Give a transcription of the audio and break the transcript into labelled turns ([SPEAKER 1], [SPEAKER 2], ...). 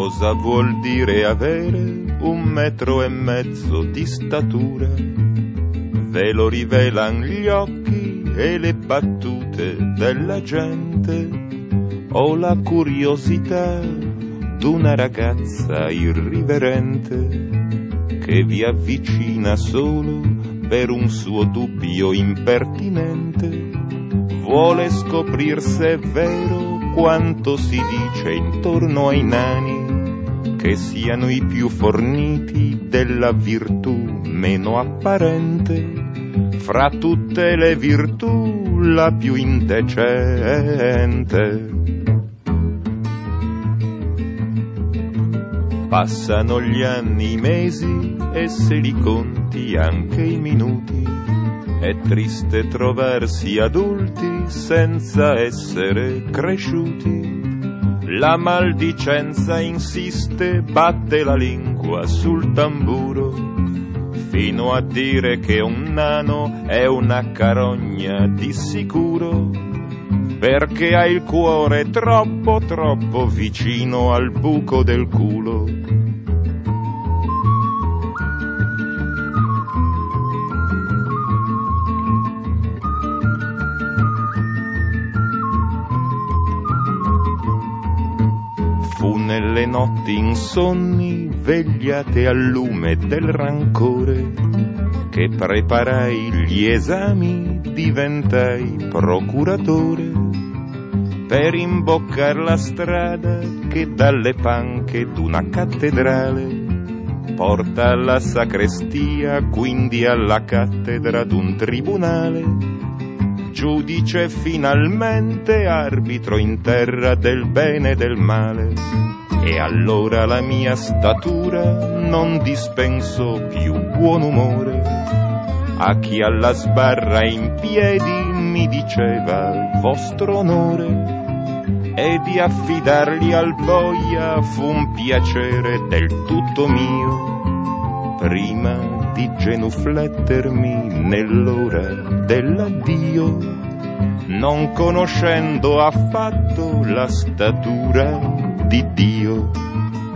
[SPEAKER 1] Cosa vuol dire avere 1,5 metri di statura? Ve lo rivelan gli occhi e le battute della gente, o la curiosità d'una ragazza irriverente che vi avvicina solo per un suo dubbio impertinente. Vuole scoprir se è vero quanto si dice intorno ai nani, che siano i più forniti della virtù meno apparente, fra tutte le virtù la più indecente. Passano gli anni, i mesi e se li conti anche i minuti. È triste trovarsi adulti senza essere cresciuti. La maldicenza insiste, batte la lingua sul tamburo, fino a dire che un nano è una carogna di sicuro, perché ha il cuore troppo troppo vicino al buco del culo. Fu nelle notti insonni, vegliate al lume del rancore, che preparai gli esami, diventai procuratore, per imboccar la strada che dalle panche d'una cattedrale porta alla sacrestia, quindi alla cattedra d'un tribunale. Giudice finalmente, arbitro in terra del bene e del male. E allora la mia statura non dispensò più buon umore a chi alla sbarra in piedi mi diceva vostro onore, e di affidarli al boia fu un piacere del tutto mio, prima di genuflettermi nell'ora dell'addio, non conoscendo affatto la statura di Dio.